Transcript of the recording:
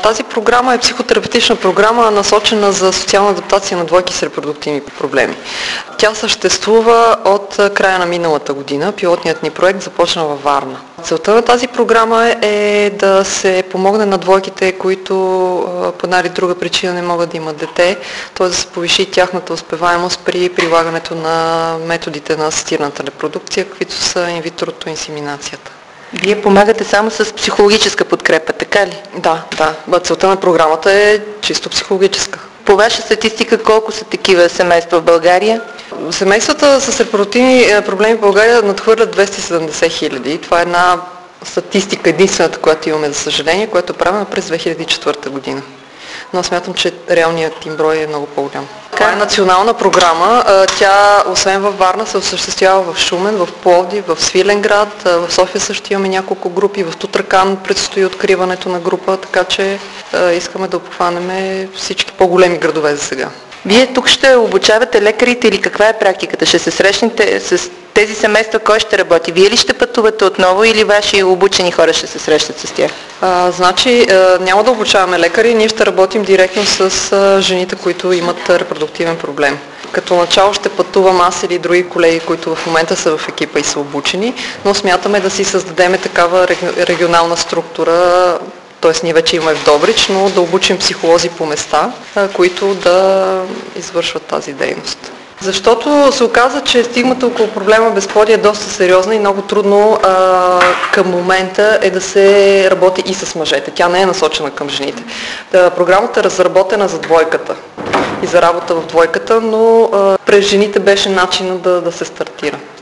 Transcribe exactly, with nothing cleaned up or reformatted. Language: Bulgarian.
Тази програма е психотерапевтична програма, насочена за социална адаптация на двойки с репродуктивни проблеми. Тя съществува от края на миналата година. Пилотният ни проект започна във Варна. Целта на тази програма е да се помогне на двойките, които по една или друга причина не могат да имат дете, т.е. да се повиши тяхната успеваемост при прилагането на методите на асистираната репродукция, каквито са инвитрото и инсеминацията. Вие помагате само с психологическа подкрепа, така ли? Да, да. Целта на програмата е чисто психологическа. По ваша статистика, колко са такива семейства в България? Семействата с репродуктивни проблеми в България надхвърлят двеста и седемдесет хиляди. Това е една статистика, единствената, която имаме, за съжаление, която е правена през две хиляди и четвърта година. Но смятам, че реалният им брой е много по-голям. Това е национална програма. Тя, освен във Варна, се осъществява в Шумен, в Пловдив, в Свиленград. В София също имаме няколко групи. В Тутракан предстои откриването на група, така че искаме да обхванем всички по-големи градове за сега. Вие тук ще обучавате лекарите или каква е практиката? Ще се срещнете с тези семейства, кой ще работи? Вие ли ще пътувате отново или ваши обучени хора ще се срещат с тях? А, значи а, няма да обучаваме лекари, ние ще работим директно с а, жените, които имат репродуктивен проблем. Като начало ще пътувам аз или други колеги, които в момента са в екипа и са обучени, но смятаме да си създадем такава регионална структура. Т.е. ние вече имаме в Добрич, но да обучим психолози по места, които да извършват тази дейност. Защото се оказа, че стигмата около проблема безплодие е доста сериозна и много трудно а, към момента е да се работи и с мъжете. Тя не е насочена към жените. Да, програмата е разработена за двойката и за работа в двойката, но а, през жените беше начинът да, да се стартира.